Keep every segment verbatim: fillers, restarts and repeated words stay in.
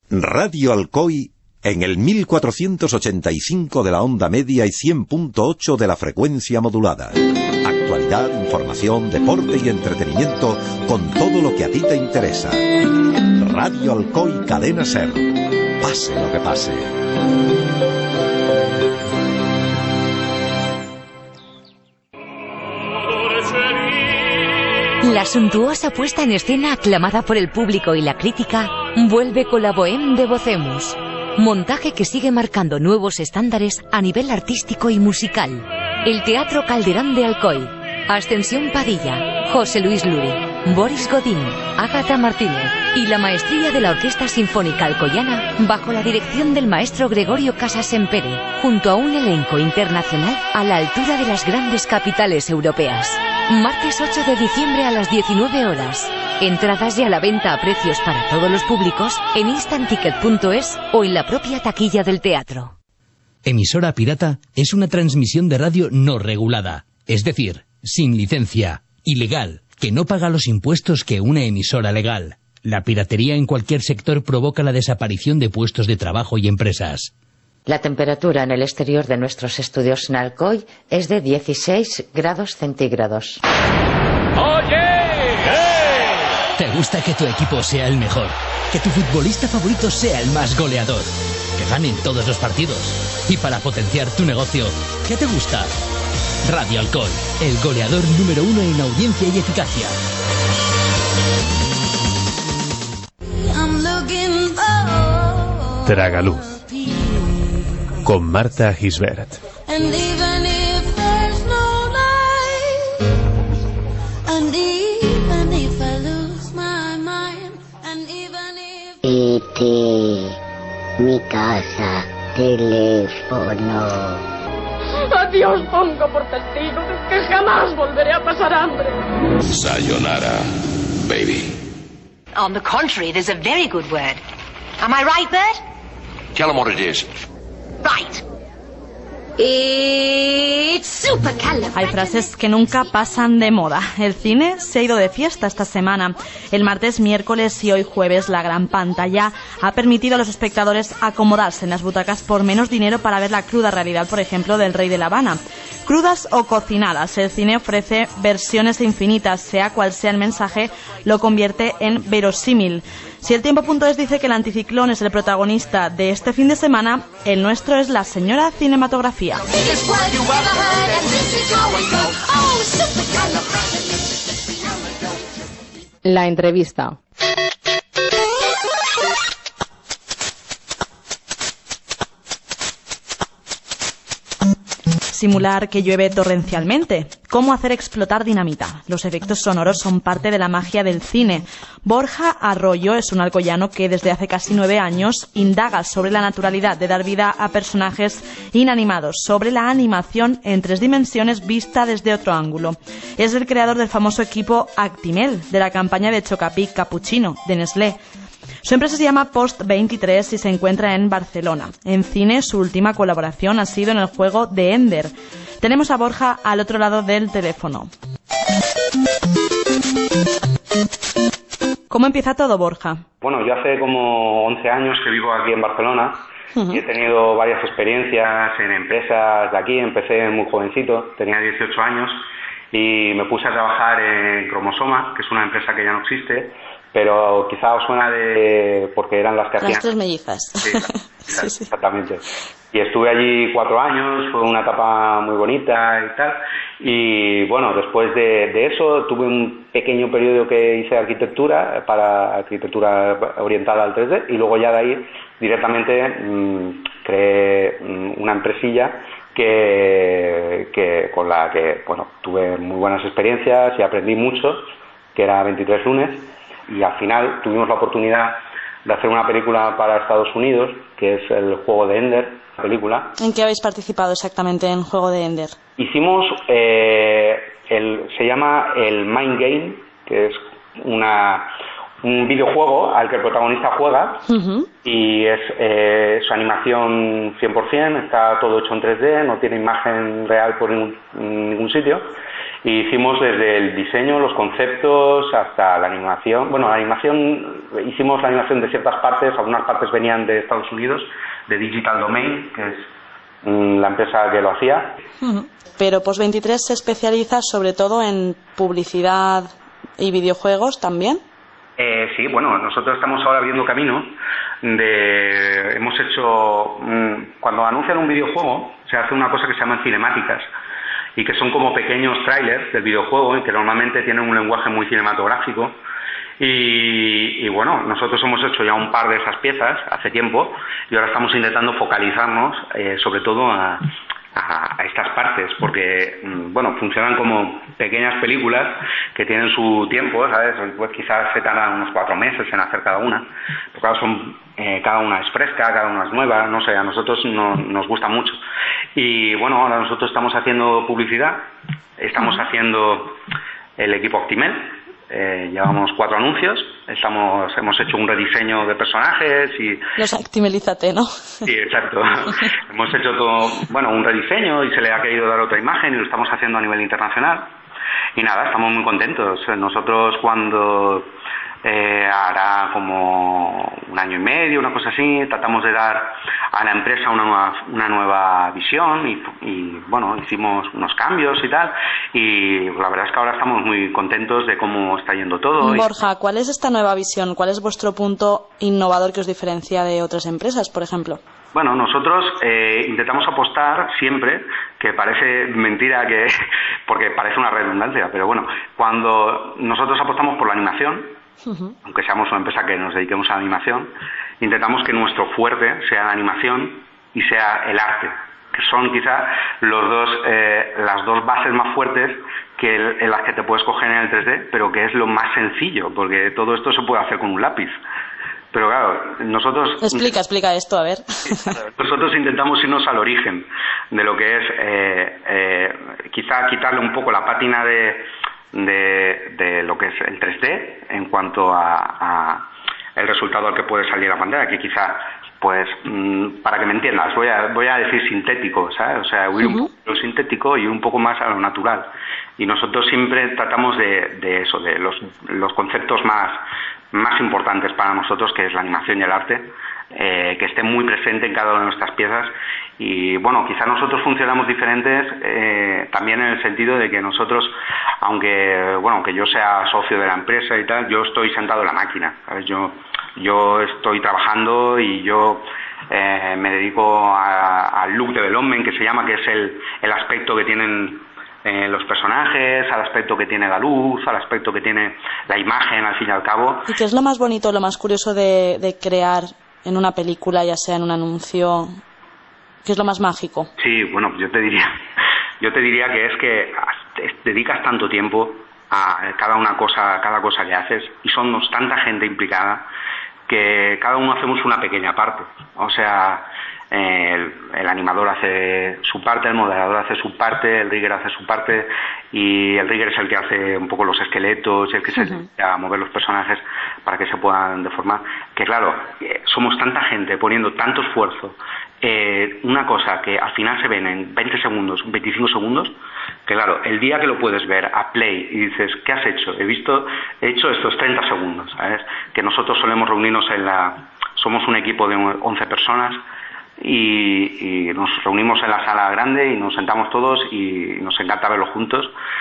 Radio Alcoy en el mil cuatrocientos ochenta y cinco de la onda media y cien punto ocho de la frecuencia modulada. Actualidad, información, deporte y entretenimiento con todo lo que a ti te interesa. Radio Alcoy Cadena Ser. Pase lo que pase. La suntuosa puesta en escena aclamada por el público y la crítica vuelve con la Bohème de Bocemus. Montaje que sigue marcando nuevos estándares a nivel artístico y musical. El Teatro Calderón de Alcoy. Ascensión Padilla, José Luis Luri, Boris Godín, Ágata Martínez y la maestría de la Orquesta Sinfónica Alcoyana bajo la dirección del maestro Gregorio Casas Sempere, junto a un elenco internacional a la altura de las grandes capitales europeas. Martes ocho de diciembre a las diecinueve horas. Entradas ya a la venta a precios para todos los públicos en instant ticket punto es o en la propia taquilla del teatro. Emisora pirata es una transmisión de radio no regulada, es decir, sin licencia, ilegal, que no paga los impuestos que una emisora legal. La piratería en cualquier sector provoca la desaparición de puestos de trabajo y empresas. La temperatura en el exterior de nuestros estudios en Alcoy es de dieciséis grados centígrados. ¡Oye! ¿Te gusta que tu equipo sea el mejor? Que tu futbolista favorito sea el más goleador. Que ganen todos los partidos. Y para potenciar tu negocio, ¿qué te gusta? Radio Alcoy, el goleador número uno en audiencia y eficacia. Tragaluz, con Marta Gisbert. E T, mi casa, teléfono. A Dios pongo por testigo de que jamás volveré a pasar hambre. Sayonara, baby. On the contrary, there's a very good word. Am I right, Bert? Tell him what it is. Right. It's supercalifragilistic. Hay frases que nunca pasan de moda. El cine se ha ido de fiesta esta semana. El martes, miércoles y hoy jueves la gran pantalla ha permitido a los espectadores acomodarse en las butacas por menos dinero para ver la cruda realidad, por ejemplo, del Rey de La Habana. Crudas o cocinadas, el cine ofrece versiones infinitas, sea cual sea el mensaje, lo convierte en verosímil. Si el tiempo punto es dice que el anticiclón es el protagonista de este fin de semana, el nuestro es la señora cinematografía. La entrevista. Simular que llueve torrencialmente. Cómo hacer explotar dinamita. Los efectos sonoros son parte de la magia del cine. Borja Arroyo es un alcoyano que desde hace casi nueve años indaga sobre la naturalidad de dar vida a personajes inanimados, sobre la animación en tres dimensiones vista desde otro ángulo. Es el creador del famoso equipo Actimel, de la campaña de Chocapic Cappuccino, de Nestlé. Su empresa se llama Post veintitrés y se encuentra en Barcelona. En cine, su última colaboración ha sido en el juego de Ender. Tenemos a Borja al otro lado del teléfono. ¿Cómo empieza todo, Borja? Bueno, yo hace como once años que vivo aquí en Barcelona. Uh-huh. Y he tenido varias experiencias en empresas de aquí. Empecé muy jovencito, tenía dieciocho años, y me puse a trabajar en Cromosoma, que es una empresa que ya no existe, pero quizá os suena de porque eran las que hacían... Las tres mellizas. Sí, sí, sí. Exactamente. Y estuve allí cuatro años, fue una etapa muy bonita y tal. Y bueno, después de, de eso tuve un pequeño periodo que hice arquitectura, para arquitectura orientada al tres D, y luego ya de ahí directamente mmm, creé mmm, una empresilla que, que con la que bueno tuve muy buenas experiencias y aprendí mucho, que era veintitrés lunes. Y al final tuvimos la oportunidad de hacer una película para Estados Unidos, que es el juego de Ender, la película. ¿En qué habéis participado exactamente en Juego de Ender? Hicimos, eh, el, se llama el Mind Game, que es una, un videojuego al que el protagonista juega, uh-huh. y es, eh, es animación cien por ciento, está todo hecho en tres D, no tiene imagen real por ningún, ningún sitio. y hicimos desde el diseño, los conceptos, hasta la animación. Bueno, la animación, hicimos la animación de ciertas partes, algunas partes venían de Estados Unidos, de Digital Domain, que es mmm, la empresa que lo hacía. Pero Post veintitrés se especializa sobre todo en publicidad y videojuegos también. Eh, sí, bueno, nosotros estamos ahora abriendo camino de, hemos hecho, mmm, cuando anuncian un videojuego, se hace una cosa que se llaman cinemáticas, y que son como pequeños trailers del videojuego, y que normalmente tienen un lenguaje muy cinematográfico, y, y bueno, nosotros hemos hecho ya un par de esas piezas hace tiempo, y ahora estamos intentando focalizarnos eh, sobre todo a A, a estas partes, porque bueno, funcionan como pequeñas películas que tienen su tiempo, ¿sabes? Pues quizás se tardan unos cuatro meses en hacer cada una, pero claro, son, eh, cada una es fresca, cada una es nueva, no sé, a nosotros no, nos gusta mucho. Y bueno, ahora nosotros estamos haciendo publicidad, estamos haciendo el equipo Actimel, eh, llevamos cuatro anuncios, estamos hemos hecho un rediseño de personajes y los Actimelízate, ¿no? Sí, exacto. Hemos hecho todo, bueno, un rediseño y se le ha querido dar otra imagen y lo estamos haciendo a nivel internacional y nada, estamos muy contentos. Nosotros cuando eh, hará como un año y medio, una cosa así, tratamos de dar a la empresa una nueva, una nueva visión y, y bueno, hicimos unos cambios y tal, y la verdad es que ahora estamos muy contentos de cómo está yendo todo. Borja, ¿cuál es esta nueva visión? ¿Cuál es vuestro punto innovador que os diferencia de otras empresas, por ejemplo? Bueno, nosotros eh, intentamos apostar siempre, que parece mentira, que porque parece una redundancia, pero bueno, cuando nosotros apostamos por la animación, uh-huh. aunque seamos una empresa que nos dediquemos a la animación, intentamos que nuestro fuerte sea la animación y sea el arte, que son quizá los dos, eh, las dos bases más fuertes que el, en las que te puedes coger en el tres D, pero que es lo más sencillo, porque todo esto se puede hacer con un lápiz. Pero claro, nosotros... Explica, explica esto, a ver. Nosotros intentamos irnos al origen de lo que es eh, eh, quizá quitarle un poco la pátina de, de, de lo que es el tres D en cuanto a, a el resultado al que puede salir la pantalla, que quizá, pues, mmm, para que me entiendas, voy a, voy a decir sintético, ¿sabes? O sea, huir uh-huh. un poco a lo sintético y un poco más a lo natural. Y nosotros siempre tratamos de, de eso, de los, los conceptos más... más importantes para nosotros, que es la animación y el arte, eh, que esté muy presente en cada una de nuestras piezas. Y bueno, quizá nosotros funcionamos diferentes eh, también en el sentido de que nosotros, aunque bueno, aunque yo sea socio de la empresa y tal, yo estoy sentado en la máquina, ¿sabes? Yo, yo estoy trabajando y yo eh, me dedico al look development, que se llama, que es el, el aspecto que tienen Eh, los personajes, al aspecto que tiene la luz, al aspecto que tiene la imagen, al fin y al cabo. ¿Y qué es lo más bonito, lo más curioso de, de crear en una película, ya sea en un anuncio? ¿Qué es lo más mágico? Sí, bueno, yo te diría, yo te diría que es que dedicas tanto tiempo a cada una cosa, a cada cosa que haces, y somos tanta gente implicada que cada uno hacemos una pequeña parte. O sea, El, el animador hace su parte, el modelador hace su parte, el rigger hace su parte, y el rigger es el que hace un poco los esqueletos, el que se dedica a mover los personajes para que se puedan deformar. Que claro, somos tanta gente poniendo tanto esfuerzo, eh, una cosa que al final se ven en veinte segundos, veinticinco segundos, que claro, el día que lo puedes ver a play y dices, ¿qué has hecho? He visto, he hecho estos treinta segundos, ¿sabes? Que nosotros solemos reunirnos en la... Somos un equipo de once personas, Y, y nos reunimos en la sala grande y nos sentamos todos y nos encanta verlos juntos,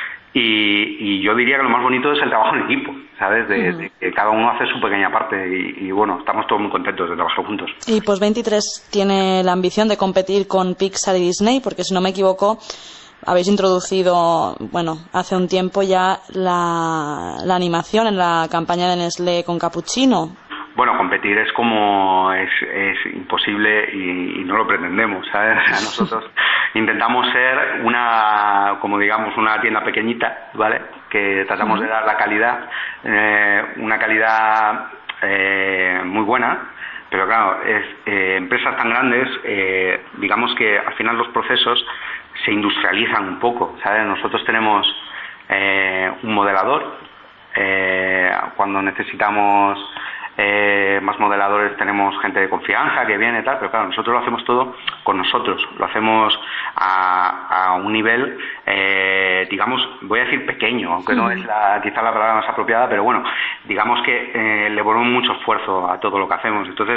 y, y yo diría que lo más bonito es el trabajo en equipo, ¿sabes? De, uh-huh. de que cada uno hace su pequeña parte y, y bueno, estamos todos muy contentos de trabajar juntos. Y Post veintitrés tiene la ambición de competir con Pixar y Disney, porque si no me equivoco habéis introducido, bueno, hace un tiempo ya la, la animación en la campaña de Nestlé con Cappuccino. Bueno, competir es como es, es imposible y, y no lo pretendemos, ¿sabes? O sea, nosotros intentamos ser una, como digamos, una tienda pequeñita, ¿vale? Que tratamos de dar la calidad, eh, una calidad eh, muy buena, pero claro, es, eh, empresas tan grandes, eh, digamos que al final los procesos se industrializan un poco, ¿sabes? Nosotros tenemos eh, un modelador, eh, cuando necesitamos eh, más modeladores tenemos gente de confianza que viene y tal, pero claro, nosotros lo hacemos todo con nosotros, lo hacemos a, a un nivel, eh, digamos, voy a decir pequeño, aunque no es la, quizá la palabra más apropiada, pero bueno, digamos que eh, le ponemos mucho esfuerzo a todo lo que hacemos, entonces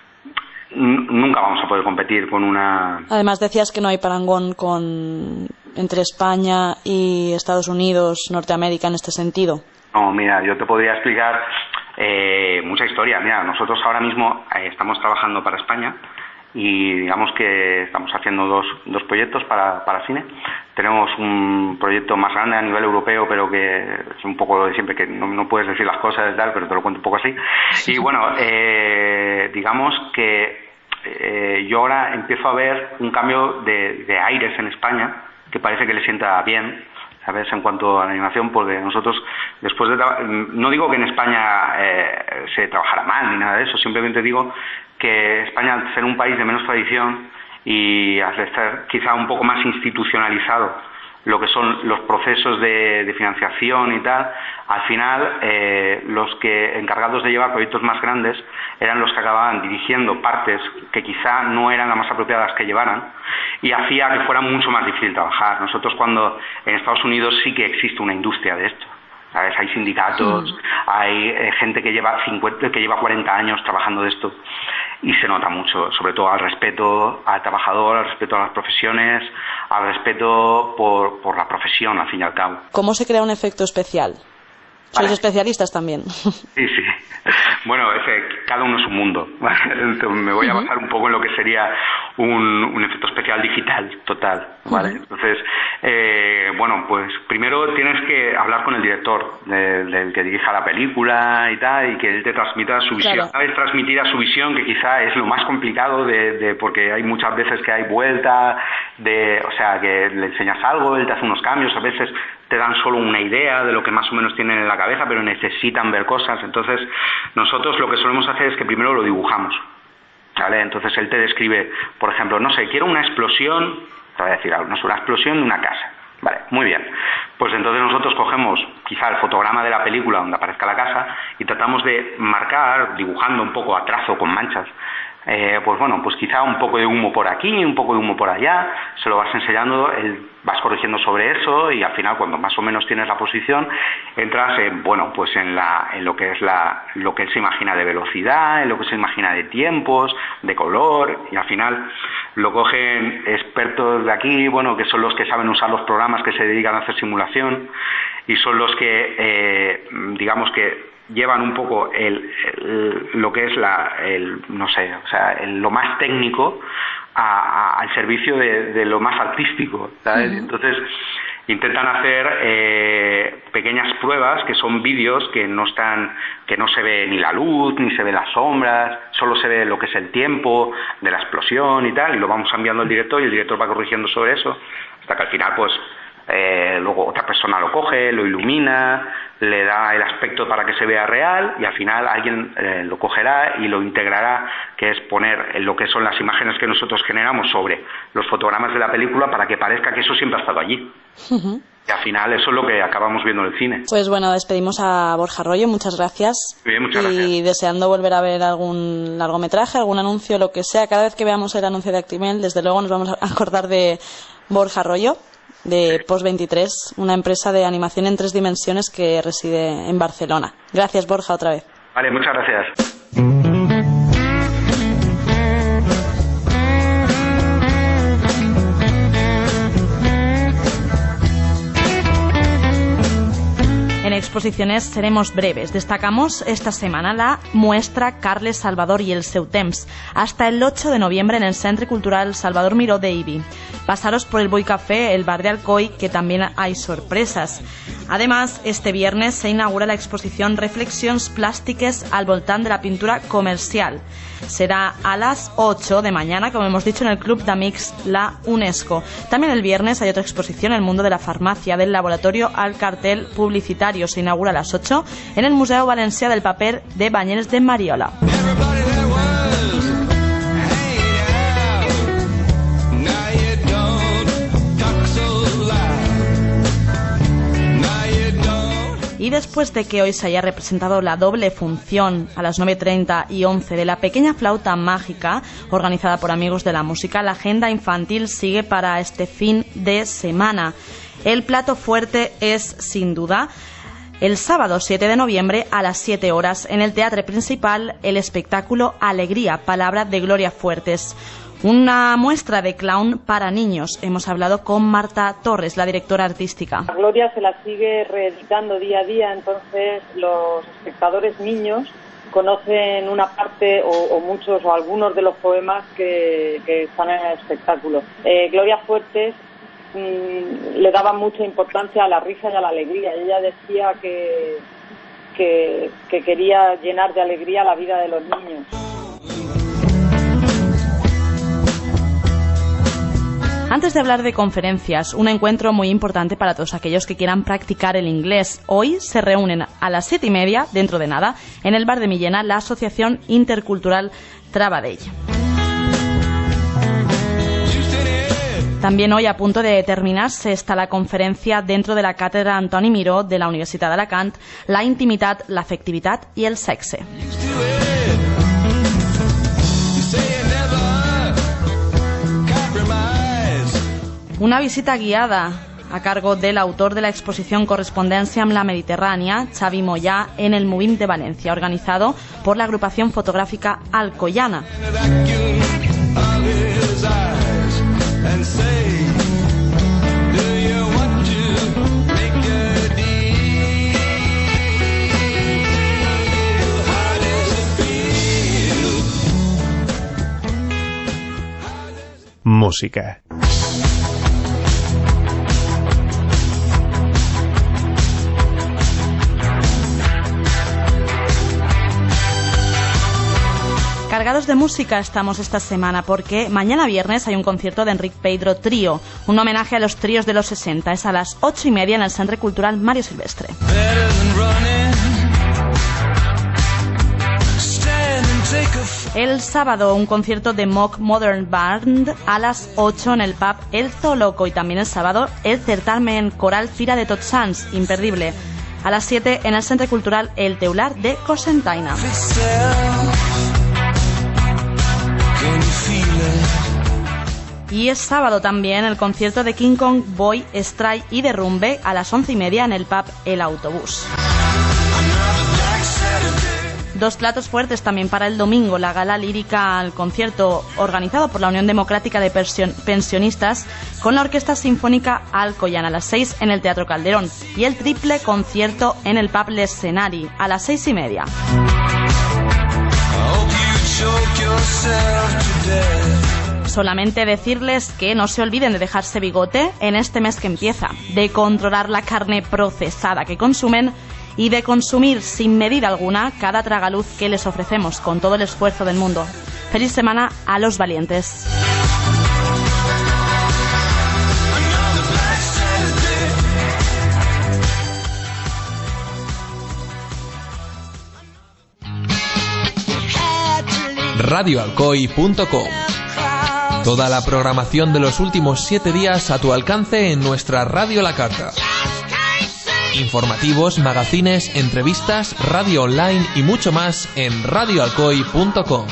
nunca vamos a poder competir con una... Además decías que no hay parangón con entre España y Estados Unidos, Norteamérica en este sentido. No, mira, yo te podría explicar eh, mucha historia. Mira, nosotros ahora mismo eh, estamos trabajando para España y digamos que estamos haciendo dos, dos proyectos para, para cine. Tenemos un proyecto más grande a nivel europeo, pero que es un poco lo de siempre, que no, no puedes decir las cosas y tal, pero te lo cuento un poco así. Y bueno, eh, digamos que eh, yo ahora empiezo a ver un cambio de, de aires en España, que parece que le sienta bien, ¿sabes? En cuanto a la animación, porque nosotros, después de tra- no digo que en España eh, se trabajara mal ni nada de eso, simplemente digo que España, al ser un país de menos tradición y al estar quizá un poco más institucionalizado lo que son los procesos de, de financiación y tal, al final eh, los que encargados de llevar proyectos más grandes eran los que acababan dirigiendo partes que quizá no eran las más apropiadas que llevaran, y hacía que fuera mucho más difícil trabajar. Nosotros, cuando en Estados Unidos sí que existe una industria de esto, ¿sabes? Hay sindicatos, sí. hay eh, gente que lleva cincuenta, que lleva cuarenta años trabajando de esto, y se nota mucho, sobre todo al respeto al trabajador, al respeto a las profesiones, al respeto por, por la profesión, al fin y al cabo. ¿Cómo se crea un efecto especial? ¿Sois vale. especialistas también? Sí, sí. Bueno, es que cada uno es un mundo. Entonces me voy a basar un poco en lo que sería un, un efecto especial digital total, ¿vale? Uh-huh. Entonces, eh, bueno, pues primero tienes que hablar con el director, del, del que dirija la película y tal, y que él te transmita su visión. Claro. Sabes transmitir a su visión, que quizá es lo más complicado, de, de porque hay muchas veces que hay vuelta, de, o sea, que le enseñas algo, él te hace unos cambios, a veces te dan solo una idea de lo que más o menos tienen en la cabeza, pero necesitan ver cosas. Entonces, nosotros lo que solemos hacer es que primero lo dibujamos, ¿vale? Entonces él te describe, por ejemplo, no sé, quiero una explosión, te voy a decir algo, no sé, una explosión de una casa. Vale, muy bien. Pues entonces nosotros cogemos quizá el fotograma de la película donde aparezca la casa y tratamos de marcar, dibujando un poco a trazo con manchas, Eh, pues bueno, pues quizá un poco de humo por aquí, un poco de humo por allá, se lo vas enseñando, él, vas corrigiendo sobre eso, y al final, cuando más o menos tienes la posición, entras en, bueno, pues en la, en lo que es la, lo que él se imagina de velocidad, en lo que se imagina de tiempos, de color, y al final lo cogen expertos de aquí, bueno, que son los que saben usar los programas que se dedican a hacer simulación, y son los que, eh, digamos que llevan un poco el, el, lo que es la, el, no sé, o sea, el, lo más técnico a, a, al servicio de, de lo más artístico, ¿sabes? Uh-huh. Entonces intentan hacer eh, pequeñas pruebas que son vídeos que no están, que no se ve ni la luz ni se ve las sombras, solo se ve lo que es el tiempo de la explosión y tal, y lo vamos enviando al director y el director va corrigiendo sobre eso hasta que al final, pues Eh, luego otra persona lo coge, lo ilumina, le da el aspecto para que se vea real, y al final alguien eh, lo cogerá y lo integrará, que es poner lo que son las imágenes que nosotros generamos sobre los fotogramas de la película para que parezca que eso siempre ha estado allí. Uh-huh. Y al final eso es lo que acabamos viendo en el cine. Pues bueno, despedimos a Borja Arroyo, muchas gracias. Bien, muchas y gracias. Y deseando volver a ver algún largometraje, algún anuncio, lo que sea. Cada vez que veamos el anuncio de Actimel, desde luego nos vamos a acordar de Borja Arroyo, de Post veintitrés, una empresa de animación en tres dimensiones que reside en Barcelona. Gracias, Borja, otra vez. Vale, muchas gracias. En exposiciones seremos breves. Destacamos esta semana la muestra Carles Salvador i el seu temps, hasta el ocho de noviembre en el Centre Cultural Salvador Miró de Ibi. Pasaros por el Boy Café, el bar de Alcoy, que también hay sorpresas. Además, este viernes se inaugura la exposición Reflexions plàstiques al voltant de la pintura comercial. Será a las ocho de mañana, como hemos dicho, en el Club d'Amics La UNESCO. También el viernes hay otra exposición, El mundo de la farmacia, del laboratorio al cartel publicitario. Se inaugura a las ocho en el Museu Valencià del Paper de Banyeres de Mariola. Y después de que hoy se haya representado la doble función a las nueve treinta y once de la Pequeña Flauta Mágica, organizada por Amigos de la Música, la agenda infantil sigue para este fin de semana. El plato fuerte es, sin duda, el sábado siete de noviembre a las siete horas en el Teatre Principal, el espectáculo Alegría, palabra de Gloria Fuertes. Una muestra de clown para niños. Hemos hablado con Marta Torres, la directora artística. A Gloria se la sigue reeditando día a día, entonces los espectadores niños conocen una parte o, o muchos o algunos de los poemas que, que están en el espectáculo. Eh, Gloria Fuertes mmm, le daba mucha importancia a la risa y a la alegría. Ella decía que, que, que quería llenar de alegría la vida de los niños. Antes de hablar de conferencias, un encuentro muy importante para todos aquellos que quieran practicar el inglés. Hoy se reúnen a las siete y media, dentro de nada, en el bar de Millena, la Asociación Intercultural Trabadell. También hoy, a punto de terminarse, está la conferencia dentro de la cátedra Antoni Miró de la Universitat d'Alacant, La intimitat, l'afectivitat i el sexe. Una visita guiada a cargo del autor de la exposición Correspondencia amb la Mediterránea, Xavi Moyà, en el Movim de Valencia, organizado por la agrupación fotográfica Alcoyana. Música. Cargados de música estamos esta semana porque mañana viernes hay un concierto de Enric Peidro Trío, un homenaje a los tríos de los sesenta. Es a las ocho y media en el Centre Cultural Mario Silvestre. El sábado un concierto de Mock Modern Band a las ocho en el pub El Zooloco, y también el sábado el certamen coral Fira de Tots Sants, imperdible, a las siete en el Centre Cultural El Teular de Cocentaina. Y es sábado también el concierto de King Kong, Boy, Stray y Derrumbe a las once y media en el pub El Autobús. Dos platos fuertes también para el domingo, la gala lírica al concierto organizado por la Unión Democrática de Pensionistas con la Orquesta Sinfónica Alcoyana a las seis en el Teatro Calderón, y el triple concierto en el pub L'Escenari a las seis y media. Solamente decirles que no se olviden de dejarse bigote en este mes que empieza, de controlar la carne procesada que consumen y de consumir sin medida alguna cada tragaluz que les ofrecemos con todo el esfuerzo del mundo. Feliz semana a los valientes. radio alcoy punto com. Toda la programación de los últimos siete días a tu alcance en nuestra Radio La Carta. Informativos, magazines, entrevistas, radio online y mucho más en radio alcoy punto com.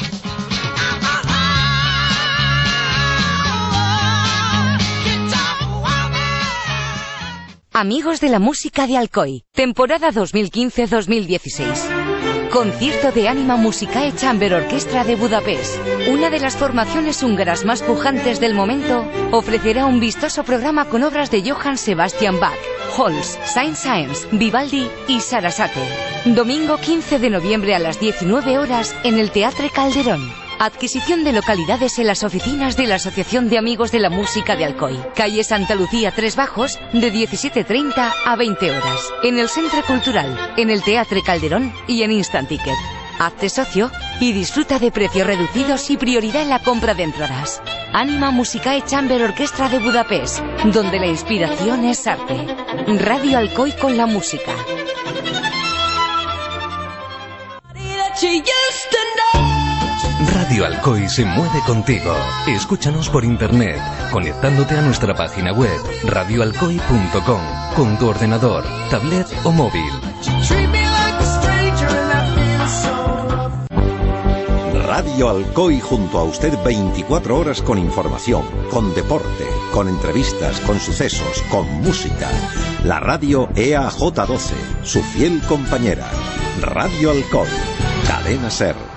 Amigos de la Música de Alcoy, temporada dos mil quince dos mil dieciséis. Concierto de Anima Musicae Chamber Orchestra de Budapest. Una de las formaciones húngaras más pujantes del momento ofrecerá un vistoso programa con obras de Johann Sebastian Bach, Holst, Saint-Saëns, Vivaldi y Sarasate. Domingo quince de noviembre a las diecinueve horas en el Teatre Calderón. Adquisición de localidades en las oficinas de la Asociación de Amigos de la Música de Alcoy. Calle Santa Lucía Tres Bajos, de diecisiete treinta a veinte horas. En el Centre Cultural, en el Teatre Calderón y en Instant Ticket. Hazte socio y disfruta de precios reducidos y prioridad en la compra de entradas. Anima Musicae Chamber Orchestra de Budapest, donde la inspiración es arte. Radio Alcoy con la música. Radio Alcoy se mueve contigo. Escúchanos por internet, conectándote a nuestra página web radio alcoy punto com con tu ordenador, tablet o móvil. Radio Alcoy junto a usted veinticuatro horas con información, con deporte, con entrevistas, con sucesos, con música. La radio E A J doce, su fiel compañera. Radio Alcoy, Cadena Ser.